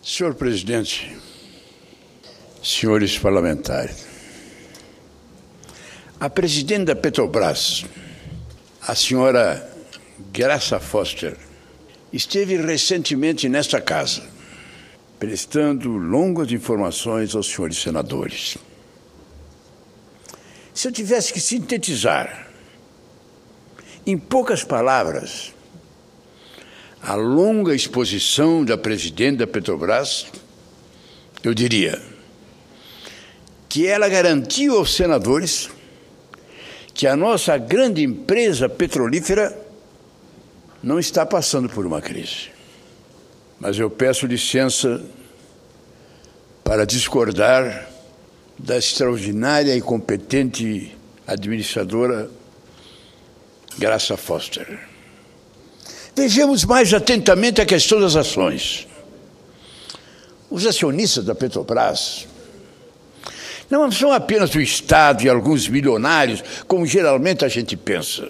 Senhor presidente, senhores parlamentares, a presidente da Petrobras, a senhora Graça Foster, esteve recentemente nesta casa, prestando longas informações aos senhores senadores. Se eu tivesse que sintetizar, em poucas palavras, a longa exposição da presidente da Petrobras, eu diria que ela garantiu aos senadores que a nossa grande empresa petrolífera não está passando por uma crise. Mas eu peço licença para discordar da extraordinária e competente administradora Graça Foster. Vejamos mais atentamente a questão das ações. Os acionistas da Petrobras não são apenas o Estado e alguns milionários, como geralmente a gente pensa.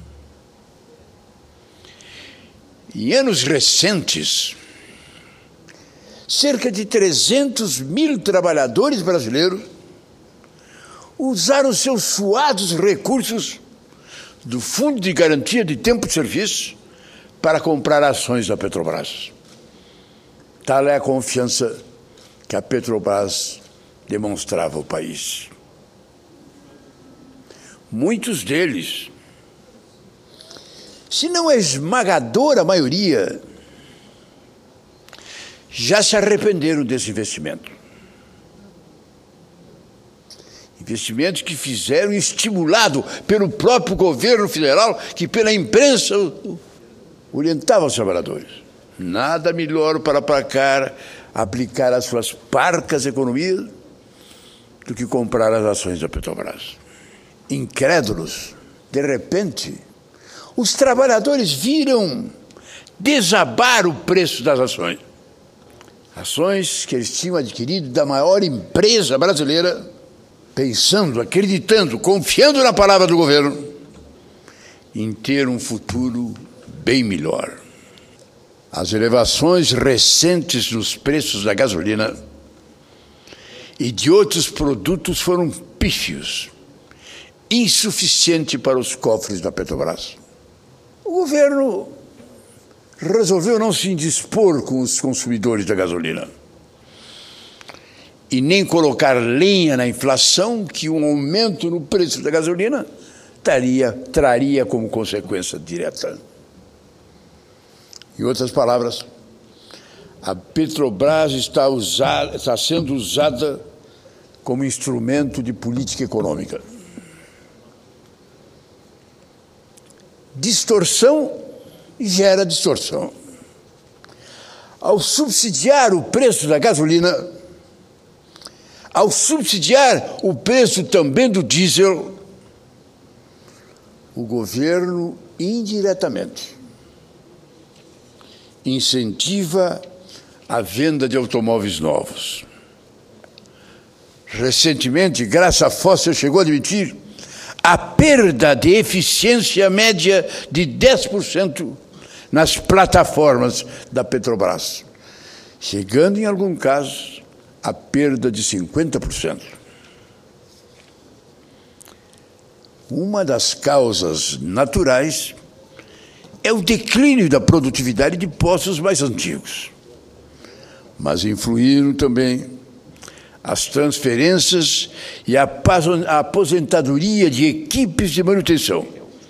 Em anos recentes, cerca de 300 mil trabalhadores brasileiros usaram seus suados recursos do Fundo de Garantia de Tempo de Serviço para comprar ações da Petrobras. Tal é a confiança que a Petrobras demonstrava ao país. Muitos deles, se não a esmagadora maioria, já se arrependeram desse investimento. Investimentos que fizeram estimulado pelo próprio governo federal, que pela imprensa orientava os trabalhadores. Nada melhor para aplicar as suas parcas economias do que comprar as ações da Petrobras. Incrédulos, de repente, os trabalhadores viram desabar o preço das ações. Ações que eles tinham adquirido da maior empresa brasileira, pensando, acreditando, confiando na palavra do governo, em ter um futuro bem melhor. As elevações recentes nos preços da gasolina e de outros produtos foram pífios, insuficiente para os cofres da Petrobras. O governo resolveu não se indispor com os consumidores da gasolina e nem colocar lenha na inflação que um aumento no preço da gasolina traria como consequência direta. Em outras palavras, a Petrobras está sendo usada como instrumento de política econômica. Distorção gera distorção. Ao subsidiar o preço da gasolina, ao subsidiar o preço também do diesel, o governo indiretamente incentiva a venda de automóveis novos. Recentemente, Graça Foster chegou a admitir a perda de eficiência média de 10% nas plataformas da Petrobras, chegando, em alguns casos, a perda de 50%. Uma das causas naturais é o declínio da produtividade de postos mais antigos, mas influíram também as transferências e a aposentadoria de equipes de manutenção,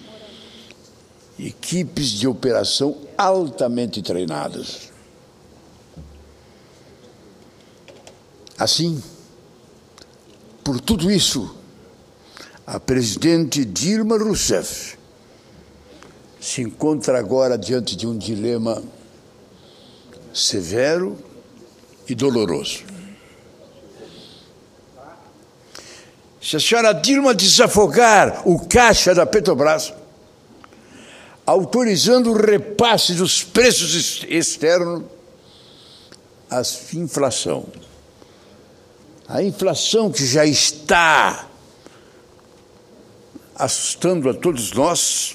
equipes de operação altamente treinadas. Assim, por tudo isso, a presidente Dilma Rousseff se encontra agora diante de um dilema severo e doloroso. Se a senhora Dilma desafogar o caixa da Petrobras, autorizando o repasse dos preços externos, a inflação que já está assustando a todos nós,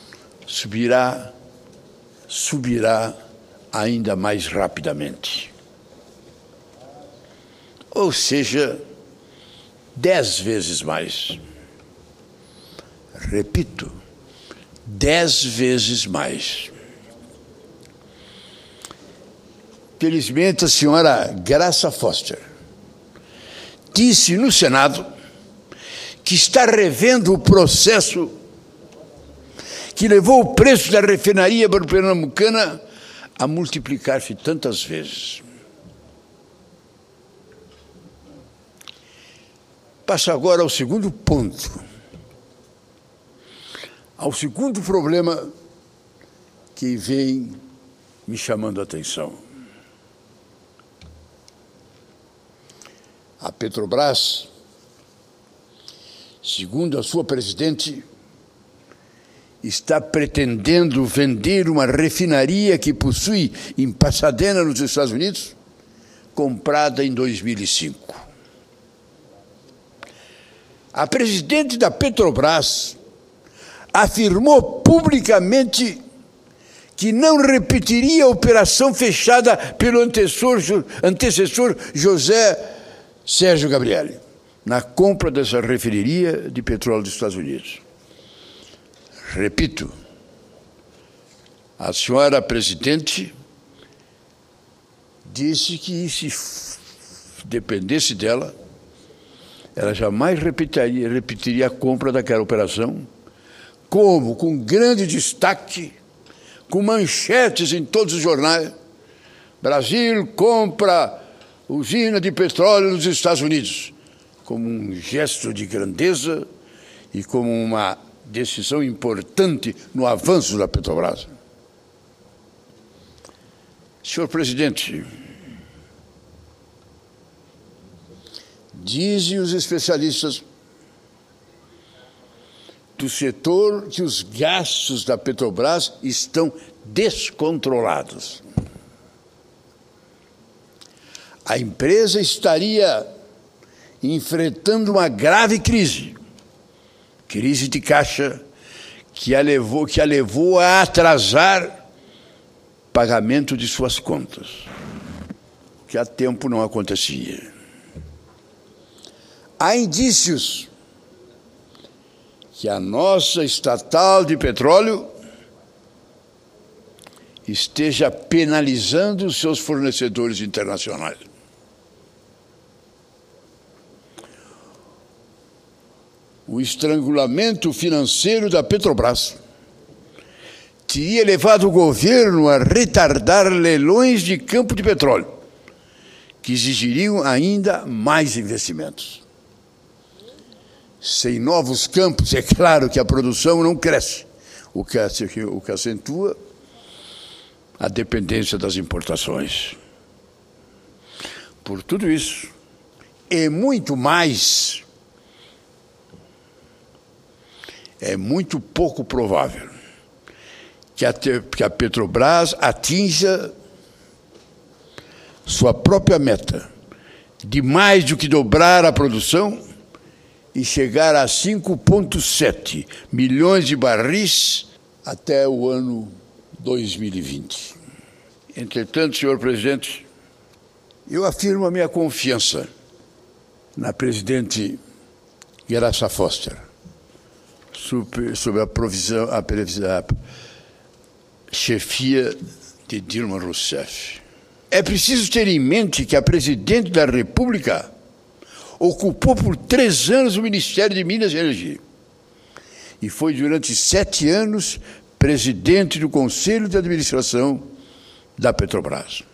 subirá ainda mais rapidamente. ou seja, 10 vezes mais. Repito, 10 vezes mais. Felizmente, a senhora Graça Foster disse no Senado que está revendo o processo que levou o preço da refinaria pernambucana a multiplicar-se tantas vezes. Passo agora ao segundo ponto, ao segundo problema que vem me chamando a atenção. A Petrobras, segundo a sua presidente, está pretendendo vender uma refinaria que possui em Pasadena, nos Estados Unidos, comprada em 2005. A presidente da Petrobras afirmou publicamente que não repetiria a operação fechada pelo antecessor José Sérgio Gabrielli na compra dessa refinaria de petróleo dos Estados Unidos. Repito, a senhora presidente disse que, se dependesse dela, ela jamais repetiria a compra daquela operação, como, com grande destaque, com manchetes em todos os jornais: Brasil compra usina de petróleo nos Estados Unidos, como um gesto de grandeza e como uma decisão importante no avanço da Petrobras. Senhor presidente, dizem os especialistas do setor que os gastos da Petrobras estão descontrolados. A empresa estaria enfrentando uma grave crise de caixa, que a levou a atrasar pagamento de suas contas, que há tempo não acontecia. Há indícios que a nossa estatal de petróleo esteja penalizando os seus fornecedores internacionais. O estrangulamento financeiro da Petrobras teria levado o governo a retardar leilões de campo de petróleo, que exigiriam ainda mais investimentos. Sem novos campos, é claro que a produção não cresce, o que acentua a dependência das importações. Por tudo isso, e muito mais, é muito pouco provável que a Petrobras atinja sua própria meta de mais do que dobrar a produção e chegar a 5,7 milhões de barris até o ano 2020. Entretanto, senhor presidente, eu afirmo a minha confiança na presidente Graça Foster sobre a chefia de Dilma Rousseff. É preciso ter em mente que a presidente da República ocupou por 3 anos o Ministério de Minas e Energia e foi durante 7 anos presidente do Conselho de Administração da Petrobras.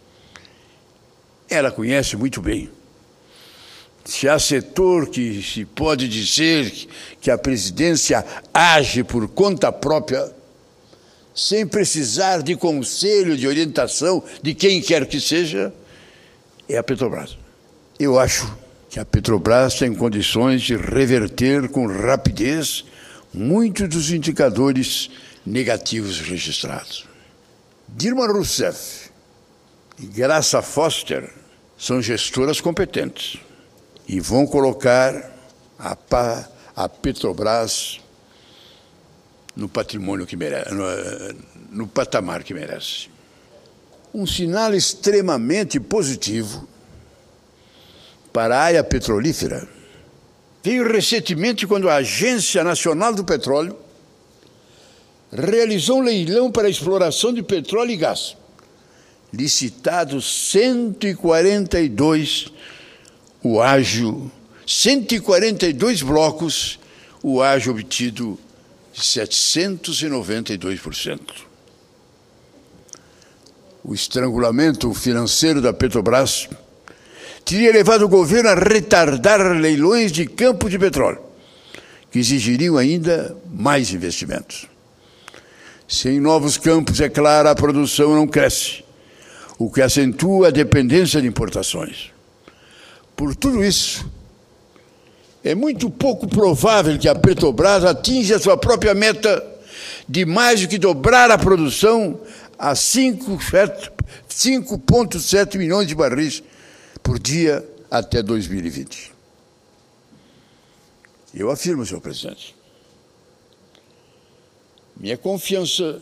Ela conhece muito bem. Se há setor que se pode dizer que a presidência age por conta própria, sem precisar de conselho, de orientação, de quem quer que seja, é a Petrobras. Eu acho que a Petrobras tem condições de reverter com rapidez muitos dos indicadores negativos registrados. Dilma Rousseff e Graça Foster são gestoras competentes e vão colocar a Petrobras no patrimônio que merece, no patamar que merece. Um sinal extremamente positivo para a área petrolífera veio recentemente quando a Agência Nacional do Petróleo realizou um leilão para a exploração de petróleo e gás, licitados 142 blocos, o ágio obtido de 792%. O estrangulamento financeiro da Petrobras teria levado o governo a retardar leilões de campos de petróleo, que exigiriam ainda mais investimentos. Sem novos campos, é claro, a produção não cresce, o que acentua a dependência de importações. Por tudo isso, é muito pouco provável que a Petrobras atinja a sua própria meta de mais do que dobrar a produção a 5,7 milhões de barris por dia até 2020. Eu afirmo, senhor presidente, minha confiança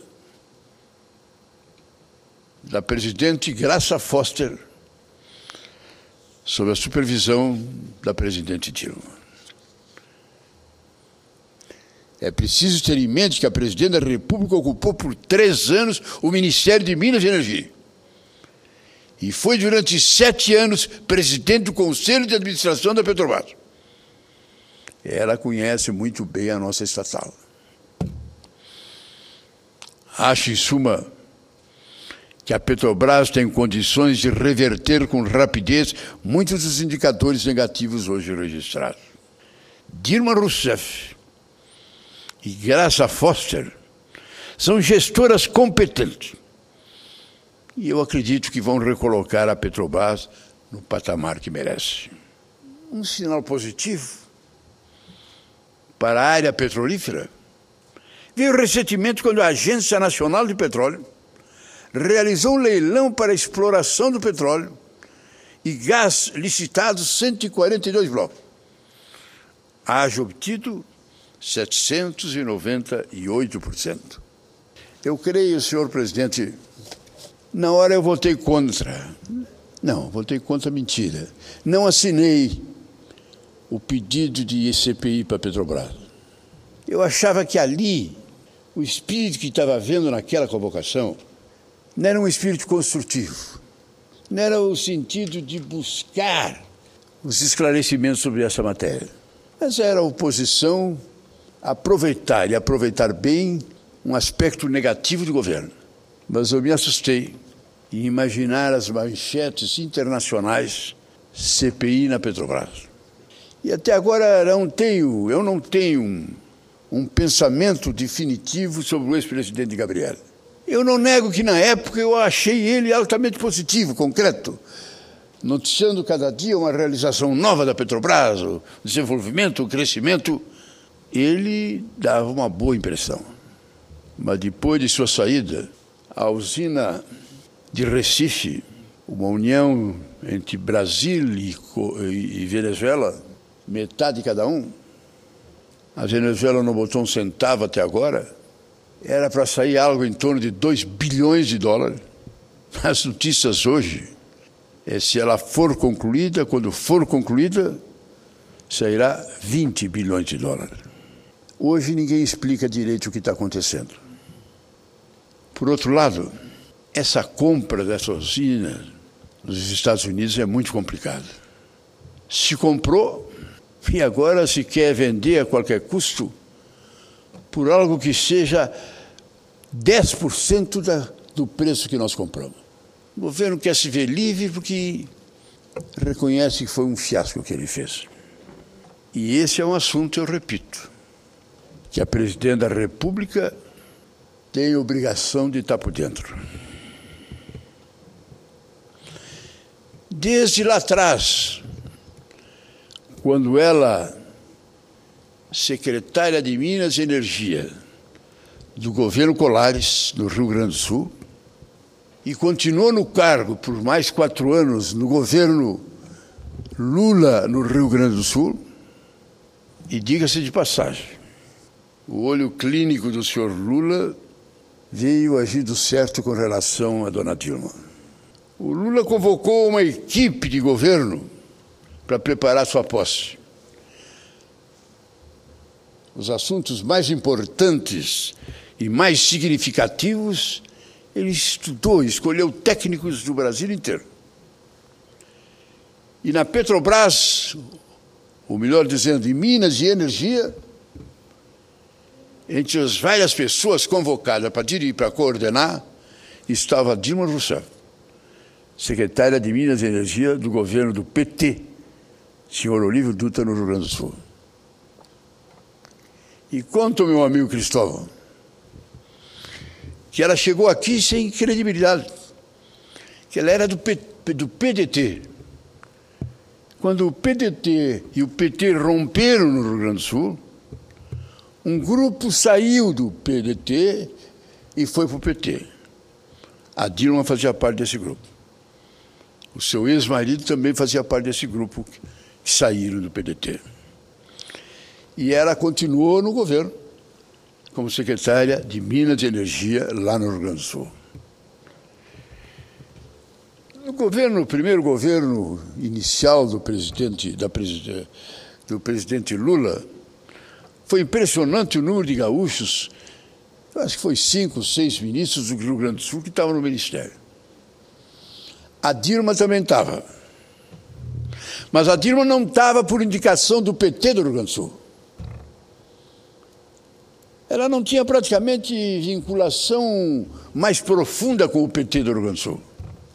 da presidente Graça Foster sob a supervisão da presidente Dilma. É preciso ter em mente que a presidente da República ocupou por 3 anos o Ministério de Minas e Energia e foi durante 7 anos presidente do Conselho de Administração da Petrobras. Ela conhece muito bem a nossa estatal. Acho, em suma, que a Petrobras tem condições de reverter com rapidez muitos dos indicadores negativos hoje registrados. Dilma Rousseff e Graça Foster são gestoras competentes e eu acredito que vão recolocar a Petrobras no patamar que merece. Um sinal positivo para a área petrolífera veio recentemente quando a Agência Nacional de Petróleo realizou um leilão para a exploração do petróleo e gás licitados 142 blocos. Ágio obtido 798%. Eu creio, senhor presidente, na hora eu votei contra. Não, votei contra mentira. Não assinei o pedido de CPI para a Petrobras. Eu achava que ali, o espírito que estava havendo naquela convocação, não era um espírito construtivo, não era o sentido de buscar os esclarecimentos sobre essa matéria, mas era a oposição aproveitar bem um aspecto negativo do governo. Mas eu me assustei em imaginar as manchetes internacionais CPI na Petrobras. E até agora eu não tenho um pensamento definitivo sobre o ex-presidente Gabriel. Eu não nego que na época eu achei ele altamente positivo, concreto, noticiando cada dia uma realização nova da Petrobras, o desenvolvimento, o crescimento. Ele dava uma boa impressão. Mas depois de sua saída, a usina de Recife, uma união entre Brasil e Venezuela, metade de cada um, a Venezuela não botou um centavo até agora, era para sair algo em torno de 2 bilhões de dólares. As notícias hoje é se ela for concluída, quando for concluída, sairá 20 bilhões de dólares. Hoje ninguém explica direito o que está acontecendo. Por outro lado, essa compra dessa usina nos Estados Unidos é muito complicada. Se comprou e agora se quer vender a qualquer custo por algo que seja 10% do preço que nós compramos. O governo quer se ver livre porque reconhece que foi um fiasco o que ele fez. E esse é um assunto, eu repito, que a presidente da República tem obrigação de estar por dentro. Desde lá atrás, quando ela, secretária de Minas e Energia do governo Colares, do Rio Grande do Sul, e continuou no cargo por mais 4 anos no governo Lula, no Rio Grande do Sul, e diga-se de passagem, o olho clínico do senhor Lula veio agindo certo com relação a dona Dilma. O Lula convocou uma equipe de governo para preparar sua posse. Os assuntos mais importantes e mais significativos, ele estudou, escolheu técnicos do Brasil inteiro. E na Petrobras, ou melhor dizendo, em Minas e Energia, entre as várias pessoas convocadas para dirigir, para coordenar, estava Dilma Rousseff, secretária de Minas e Energia do governo do PT, senhor Olívio Dutra, no Rio Grande do Sul. E conta o meu amigo Cristóvão que ela chegou aqui sem credibilidade, que ela era do PDT. Quando o PDT e o PT romperam no Rio Grande do Sul, um grupo saiu do PDT e foi para o PT. A Dilma fazia parte desse grupo. O seu ex-marido também fazia parte desse grupo que saíram do PDT. E ela continuou no governo, como secretária de Minas e Energia, lá no Rio Grande do Sul. No primeiro governo inicial do presidente Lula, foi impressionante o número de gaúchos, acho que foi 5, 6 ministros do Rio Grande do Sul que estavam no ministério. A Dilma também estava. Mas a Dilma não estava por indicação do PT do Rio Grande do Sul. Ela não tinha praticamente vinculação mais profunda com o PT do Rio Grande do Sul.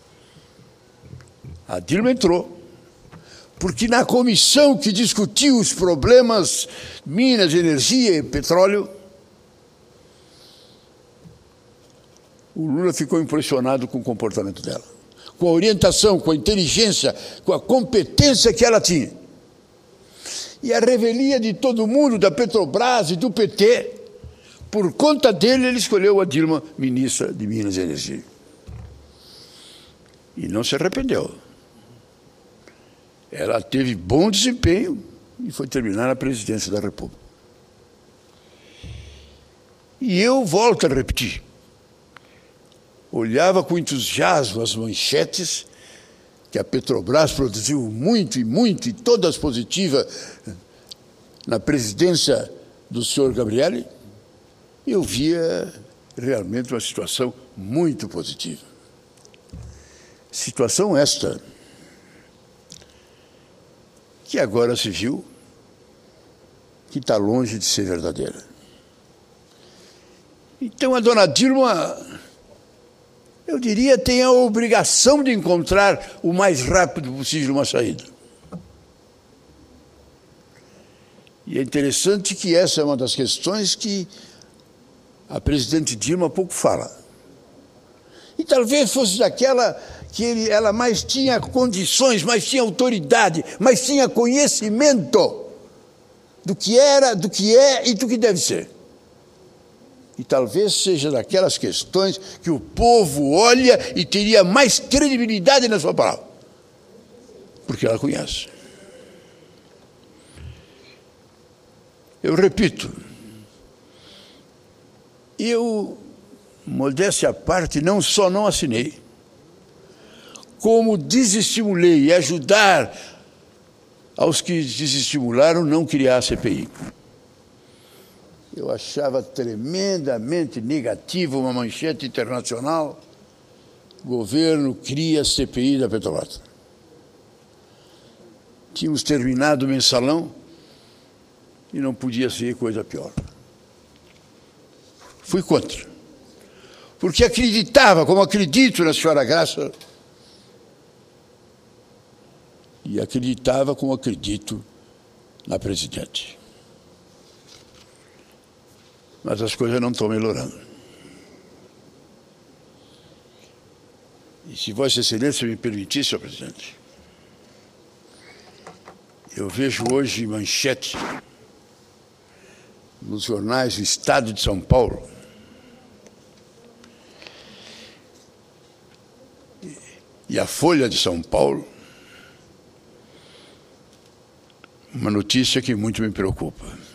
A Dilma entrou, porque na comissão que discutiu os problemas Minas, Energia e Petróleo, o Lula ficou impressionado com o comportamento dela, com a orientação, com a inteligência, com a competência que ela tinha. E a revelia de todo mundo, da Petrobras e do PT, por conta dele, ele escolheu a Dilma ministra de Minas e Energia. E não se arrependeu. Ela teve bom desempenho e foi terminar na presidência da República. E eu volto a repetir. Olhava com entusiasmo as manchetes que a Petrobras produziu muito, e todas positivas na presidência do senhor Gabrielli. Eu via realmente uma situação muito positiva. Situação esta que agora se viu que está longe de ser verdadeira. Então a dona Dilma, eu diria, tem a obrigação de encontrar o mais rápido possível uma saída. E é interessante que essa é uma das questões que a presidente Dilma pouco fala. E talvez fosse daquela que ela mais tinha condições, mais tinha autoridade, mais tinha conhecimento do que era, do que é e do que deve ser. E talvez seja daquelas questões que o povo olha e teria mais credibilidade na sua palavra, porque ela conhece. Eu repito, eu, modéstia à parte, não só não assinei, como desestimulei e ajudar aos que desestimularam não criar a CPI. Eu achava tremendamente negativo uma manchete internacional: governo cria a CPI da Petrobras. Tínhamos terminado o mensalão e não podia ser coisa pior. Fui contra, porque acreditava, como acredito na senhora Graça, e acreditava como acredito na presidente. Mas as coisas não estão melhorando. E se Vossa Excelência me permitir, senhor presidente, eu vejo hoje manchete nos jornais do Estado de São Paulo, e a Folha de São Paulo, uma notícia que muito me preocupa.